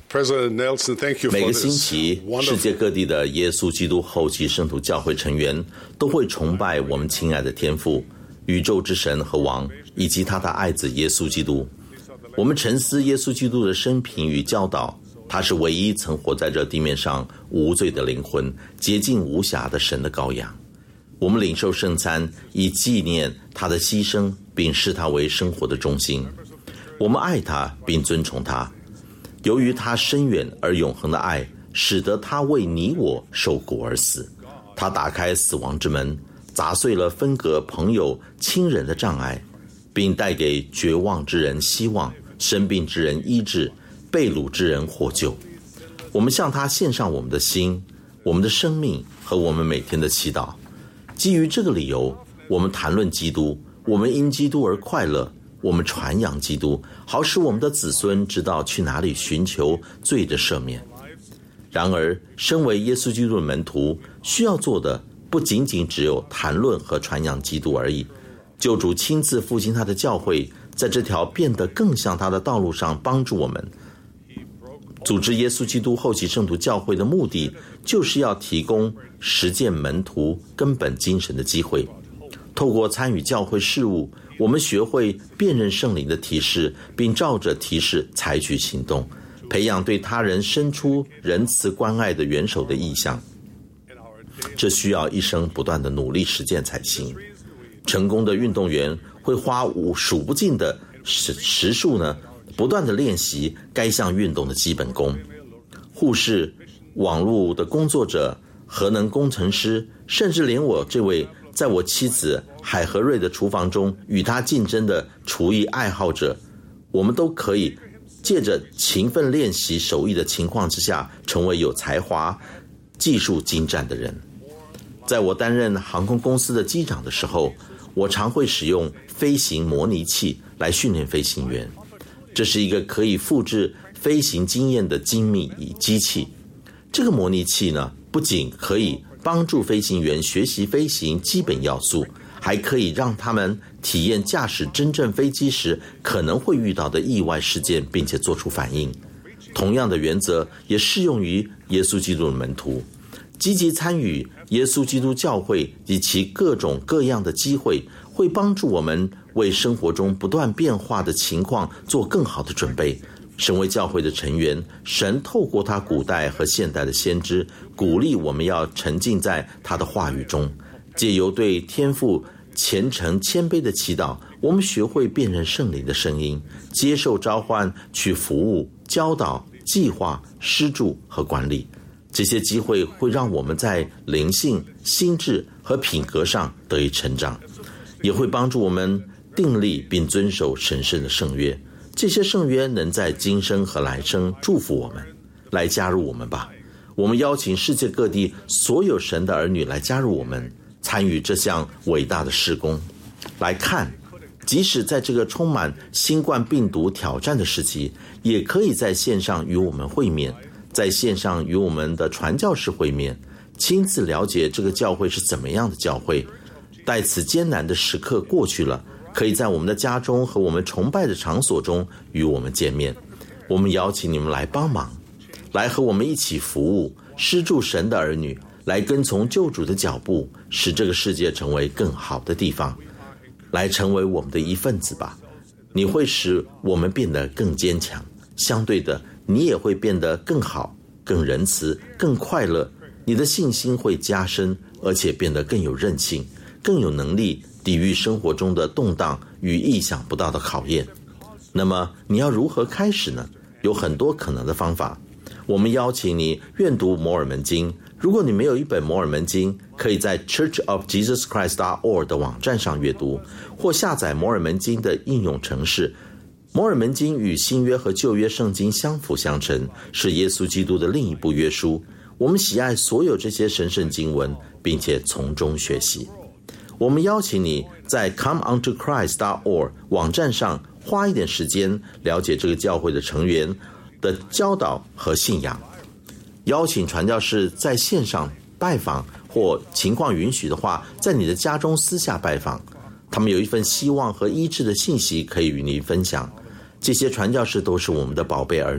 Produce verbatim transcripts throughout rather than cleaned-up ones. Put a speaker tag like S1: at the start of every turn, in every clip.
S1: President Nelson, thank you for this.
S2: 每个星期，世界各地的耶稣基督后期圣徒教会成员都会崇拜我们亲爱的天父、宇宙之神和王，以及他的爱子耶稣基督。我们沉思耶稣基督的生平与教导，他是唯一曾活在这地面上无罪的灵魂，洁净无瑕的神的羔羊。我们领受圣餐，以纪念他的牺牲，并视他为生活的中心。我们爱他，并尊崇他。由于他深远而永恒的爱，使得他为你我受苦而死。他打开死亡之门，砸碎了分隔朋友亲人的障碍，并带给绝望之人希望，生病之人医治，被掳之人获救。我们向他献上我们的心、我们的生命和我们每天的祈祷。基于这个理由，我们谈论基督，我们因基督而快乐，我们传扬基督，好使我们的子孙知道去哪里寻求罪的赦免。然而，身为耶稣基督的门徒，需要做的不仅仅只有谈论和传扬基督而已。救主亲自复兴他的教会，在这条变得更像他的道路上帮助我们。组织耶稣基督后期圣徒教会的目的，就是要提供实践门徒根本精神的机会。透过参与教会事务，我们学会辨认圣灵的提示，并照着提示采取行动，培养对他人伸出仁慈关爱的元首的意向。这需要一生不断的努力实践才行。成功的运动员会花无数不尽的时时数呢，不断的练习该项运动的基本功。护士、网络的工作者、核能工程师，甚至连我这位在我妻子海和瑞的厨房中与她竞争的厨艺爱好者，我们都可以借着勤奋练习手艺的情况之下，成为有才华、技术精湛的人。在我担任航空公司的机长的时候，我常会使用飞行模拟器来训练飞行员。这是一个可以复制飞行经验的精密机器。这个模拟器呢，不仅可以帮助飞行员学习飞行基本要素，还可以让他们体验驾驶真正飞机时可能会遇到的意外事件，并且做出反应。同样的原则也适用于耶稣基督的门徒。积极参与耶稣基督教会及其各种各样的机会，会帮助我们为生活中不断变化的情况做更好的准备。身为教会的成员，神透过他古代和现代的先知，鼓励我们要沉浸在他的话语中。借由对天父虔诚谦卑的祈祷，我们学会辨认圣灵的声音，接受召唤去服务、教导、计划、施助和管理。这些机会会让我们在灵性、心智和品格上得以成长，也会帮助我们订立并遵守神圣的圣约。这些圣约能在今生和来生祝福我们。来加入我们吧！我们邀请世界各地所有神的儿女来加入我们，参与这项伟大的事工。来看，即使在这个充满新冠病毒挑战的时期，也可以在线上与我们会面，在线上与我们的传教士会面，亲自了解这个教会是怎么样的教会。待此艰难的时刻过去了，可以在我们的家中和我们崇拜的场所中与我们见面。我们邀请你们来帮忙，来和我们一起服务，施助神的儿女，来跟从救主的脚步，使这个世界成为更好的地方。来成为我们的一份子吧，你会使我们变得更坚强，相对的，你也会变得更好、更仁慈、更快乐。你的信心会加深，而且变得更有韧性，更有能力抵御生活中的动荡与意想不到的考验。那么你要如何开始呢？有很多可能的方法。我们邀请你阅读摩尔门经。如果你没有一本摩尔门经，可以在 church of jesus christ dot org 的网站上阅读，或下载摩尔门经的应用程式。摩尔门经与新约和旧约圣经相辅相成，是耶稣基督的另一部约书。我们喜爱所有这些神圣经文，并且从中学习。我们邀请你在 come unto christ dot org 网站上花一点时间了解这个教会的成员的教导和信仰。邀请传教士在线上拜访，或情况允许的话，在你的家中私下拜访。他们有一份希望和医治的信息可以与你分享。这些传教士都是我们的宝贝儿女，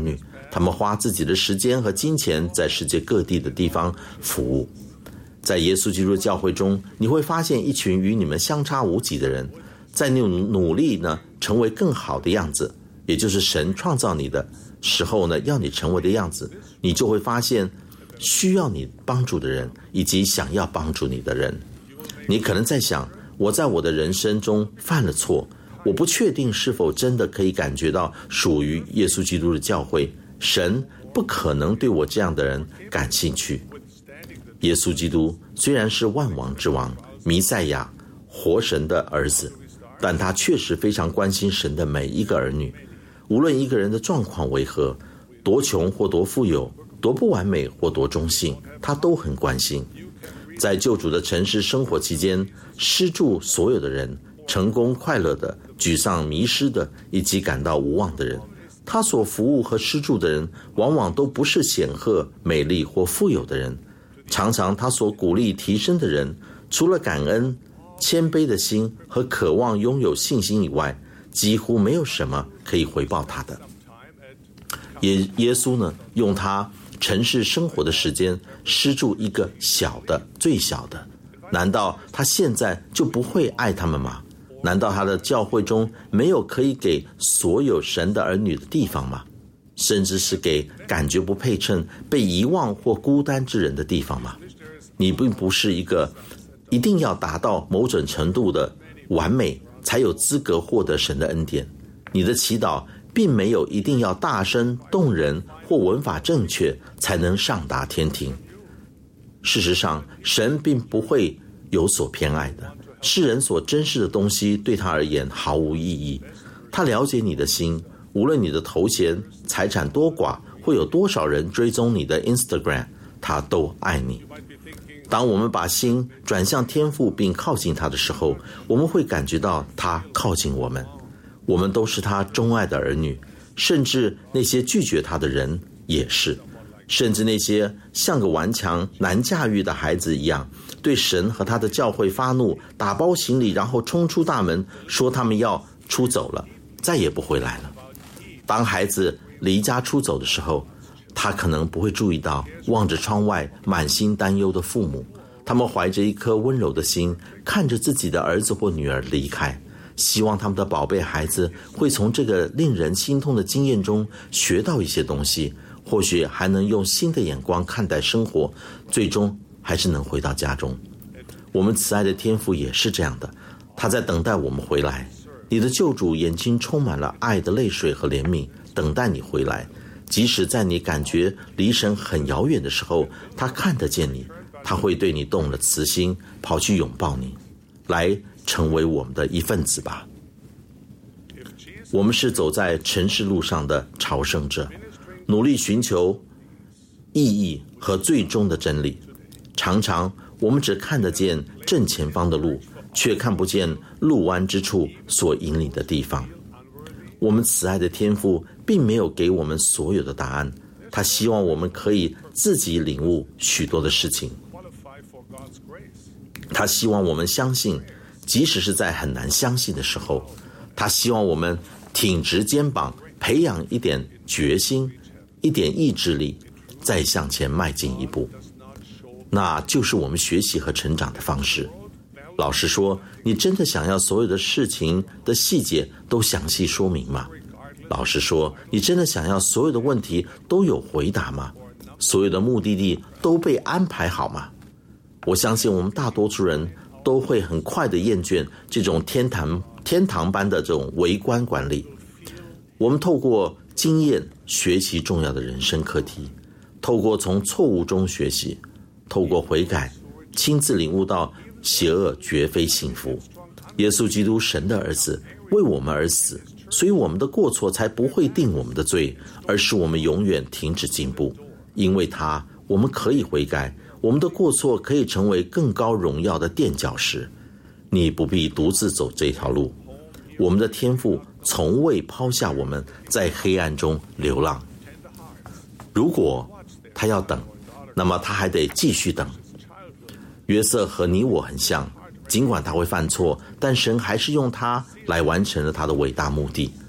S2: 他们花自己的时间和金钱在世界各地的地方服务。在耶稣基督的教会中，你会发现一群与你们相差无几的人，在你努力呢成为更好的样子，也就是神创造你的时候呢要你成为的样子。你就会发现需要你帮助的人，以及想要帮助你的人。你可能在想，我在我的人生中犯了错，我不确定是否真的可以感觉到属于耶稣基督的教会，神不可能对我这样的人感兴趣。耶稣基督虽然是万王之王，弥赛亚，活神的儿子，但他确实非常关心神的每一个儿女。无论一个人的状况为何，多穷或多富有，多不完美或多中性，他都很关心。在救主的城市生活期间，施助所有的人，成功快乐的，沮丧迷失的，以及感到无望的人。他所服务和施助的人，往往都不是显赫、美丽或富有的人。常常他所鼓励提升的人，除了感恩、谦卑的心和渴望拥有信心以外，几乎没有什么可以回报他的。耶耶稣呢，用他尘世生活的时间施助一个小的、最小的，难道他现在就不会爱他们吗？难道他的教会中没有可以给所有神的儿女的地方吗？甚至是给感觉不配称、被遗忘或孤单之人的地方吗？你并不是一个一定要达到某种程度的完美才有资格获得神的恩典。你的祈祷并没有一定要大声动人或文法正确才能上达天庭。事实上，神并不会有所偏爱的，世人所珍视的东西对他而言毫无意义。他了解你的心，无论你的头衔、财产多寡，会有多少人追踪你的 Instagram， 他都爱你。当我们把心转向天父并靠近他的时候，我们会感觉到他靠近我们。我们都是他钟爱的儿女，甚至那些拒绝他的人也是，甚至那些像个顽强难驾驭的孩子一样，对神和他的教会发怒，打包行李然后冲出大门，说他们要出走了，再也不回来了。当孩子离家出走的时候，他可能不会注意到望着窗外满心担忧的父母，他们怀着一颗温柔的心，看着自己的儿子或女儿离开，希望他们的宝贝孩子会从这个令人心痛的经验中学到一些东西，或许还能用新的眼光看待生活，最终还是能回到家中。我们慈爱的天父也是这样的，他在等待我们回来。你的救主眼睛充满了爱的泪水和怜悯，等待你回来。即使在你感觉离神很遥远的时候，他看得见你，他会对你动了慈心，跑去拥抱你，来成为我们的一份子吧。我们是走在尘世路上的朝圣者，努力寻求意义和最终的真理。常常我们只看得见正前方的路，却看不见路弯之处所引领的地方。我们慈爱的天父并没有给我们所有的答案，他希望我们可以自己领悟许多的事情。他希望我们相信，即使是在很难相信的时候，他希望我们挺直肩膀，培养一点决心，一点意志力，再向前迈进一步。那就是我们学习和成长的方式。老实说，你真的想要所有的事情的细节都详细说明吗？老实说，你真的想要所有的问题都有回答吗？所有的目的地都被安排好吗？我相信我们大多数人都会很快的厌倦这种天堂天堂般的这种微观管理。我们透过经验学习重要的人生课题，透过从错误中学习，透过悔改，亲自领悟到邪恶绝非幸福。耶稣基督神的儿子为我们而死，所以我们的过错才不会定我们的罪，而是我们永远停止进步。因为他，我们可以悔改，我们的过错可以成为更高荣耀的垫脚石。你不必独自走这条路，我们的天父从未抛下我们在黑暗中流浪。如果他要等，那么他还得继续等。约瑟和你我很像，尽管他会犯错，但神还是用他来完成了他的伟大目的。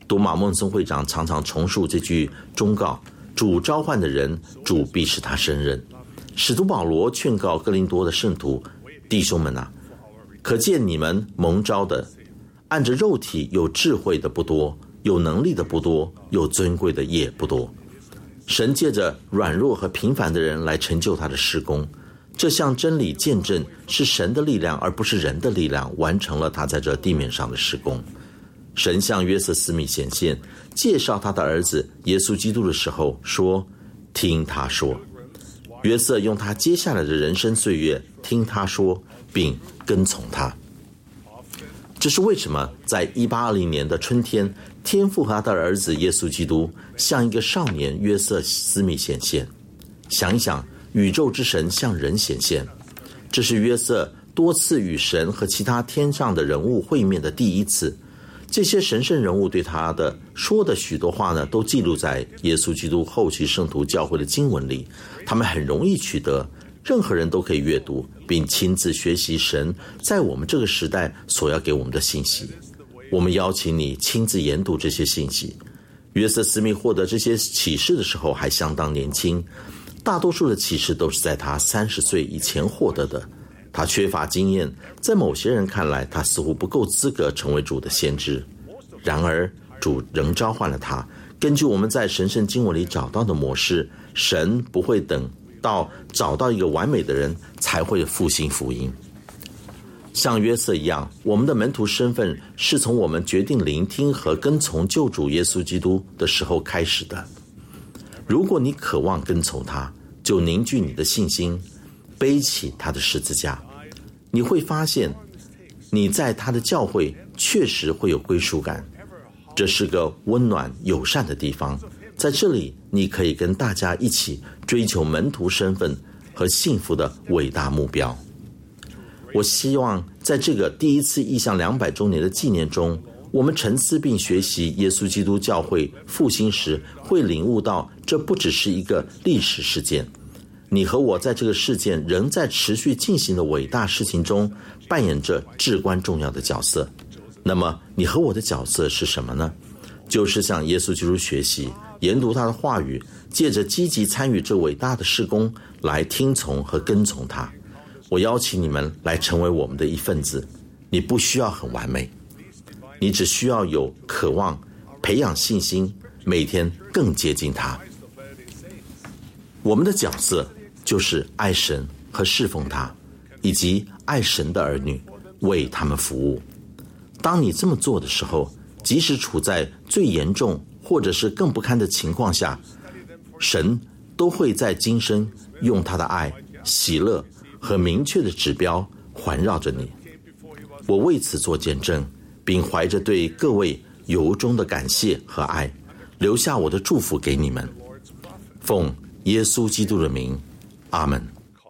S2: 多马孟松会长常常重述这句忠告：主召唤的人，主必使他胜任。使徒保罗劝告哥林多的圣徒弟兄们啊，可见你们蒙召的，按着肉体有智慧的不多，有能力的不多，有尊贵的也不多。神借着软弱和平凡的人来成就他的事工，这项真理见证是神的力量而不是人的力量完成了他在这地面上的事工。神向约瑟斯密显现，介绍他的儿子耶稣基督的时候说，听他说。约瑟用他接下来的人生岁月听他说并跟从他。这是为什么在一八二零年的春天，天父和他的儿子耶稣基督向一个少年约瑟斯密显现。想一想，宇宙之神向人显现，这是约瑟多次与神和其他天上的人物会面的第一次。这些神圣人物对他的说的许多话呢，都记录在耶稣基督后期圣徒教会的经文里，他们很容易取得，任何人都可以阅读并亲自学习神在我们这个时代所要给我们的信息。我们邀请你亲自研读这些信息。约瑟斯密获得这些启示的时候还相当年轻，大多数的启示都是在他三十岁以前获得的。他缺乏经验，在某些人看来，他似乎不够资格成为主的先知。然而，主仍召唤了他。根据我们在神圣经文里找到的模式，神不会等到找到一个完美的人才会复兴福音。像约瑟一样，我们的门徒身份是从我们决定聆听和跟从救主耶稣基督的时候开始的。如果你渴望跟从他，就凝聚你的信心，背起他的十字架，你会发现你在他的教会确实会有归属感。这是个温暖友善的地方，在这里你可以跟大家一起追求门徒身份和幸福的伟大目标。我希望在这个第一次异象两百周年的纪念中，我们沉思并学习耶稣基督教会复兴时，会领悟到这不只是一个历史事件，你和我在这个事件仍在持续进行的伟大事情中扮演着至关重要的角色。那么你和我的角色是什么呢？就是向耶稣基督学习，研读他的话语，借着积极参与这伟大的事工来听从和跟从他。我邀请你们来成为我们的一份子。你不需要很完美，你只需要有渴望，培养信心，每天更接近他。我们的角色就是爱神和侍奉他，以及爱神的儿女，为他们服务。当你这么做的时候，即使处在最严重或者是更不堪的情况下，神都会在今生用他的爱、喜乐和明确的指标环绕着你。我为此做见证，并怀着对各位由衷的感谢和爱，留下我的祝福给你们。奉耶稣基督的名，阿们。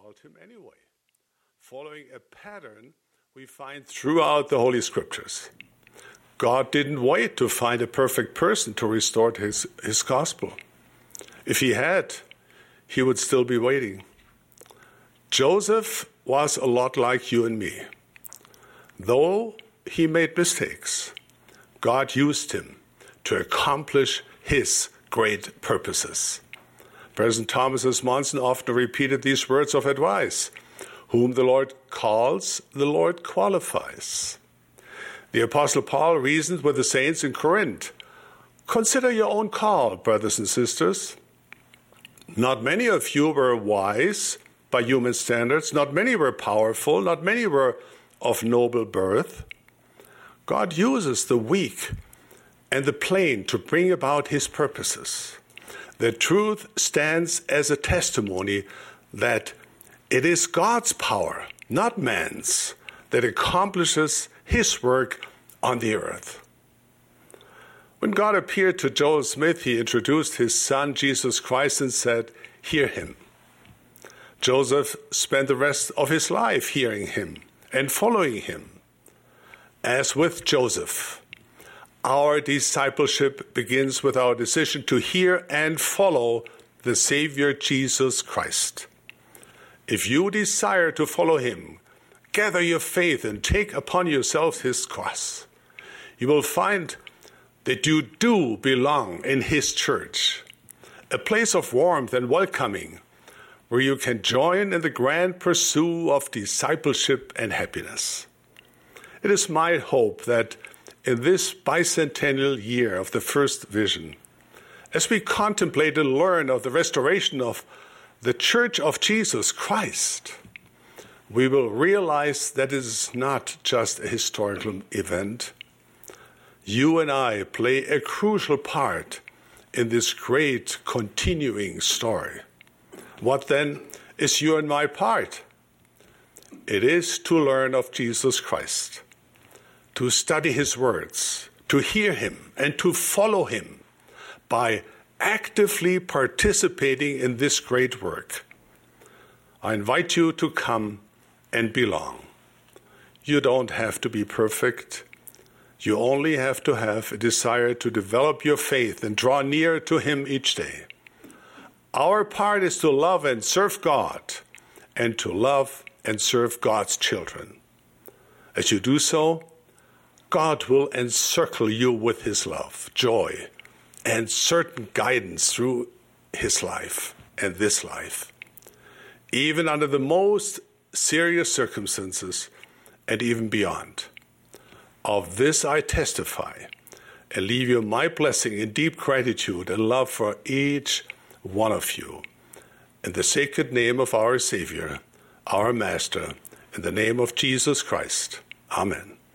S1: Following a pattern we find throughout the Holy Scriptures. God didn't wait to find a perfect person to restore his, his gospel. If he had, he would still be waiting. Joseph was a lot like you and me. Though he made mistakes, God used him to accomplish his great purposes. President Thomas S. Monson often repeated these words of advice: whom the Lord calls, the Lord qualifies. The Apostle Paul reasoned with the saints in Corinth. Consider your own call, brothers and sisters. Not many of you were wise by human standards. Not many were powerful. Not many were of noble birth. God uses the weak and the plain to bring about his purposes. The truth stands as a testimony that it is God's power, not man's, that accomplishes his work on the earth. When God appeared to Joel Smith, he introduced his son, Jesus Christ, and said, "Hear him." Joseph spent the rest of his life hearing him and following him. As with Joseph, our discipleship begins with our decision to hear and follow the Savior Jesus Christ. If you desire to follow him, gather your faith and take upon yourself his cross. You will find that you do belong in His church, a place of warmth and welcoming, where you can join in the grand pursuit of discipleship and happiness. It is my hope that in this bicentennial year of the first vision, as we contemplate and learn of the restoration of the Church of Jesus Christ, we will realize that it is not just a historical event. You and I play a crucial part in this great continuing story. What then is your and my part? It is to learn of Jesus Christ, to study His words, to hear Him, and to follow Him by actively participating in this great work. I invite you to come and belong. You don't have to be perfect. You only have to have a desire to develop your faith and draw near to Him each day. Our part is to love and serve God, and to love and serve God's children. As you do so, God will encircle you with His love, joy, and certain guidance through His life and this life, even under the most serious circumstances and even beyond. Of this I testify and leave you my blessing in deep gratitude and love for each one of you. In the sacred name of our Savior, our Master, in the name of Jesus Christ. Amen.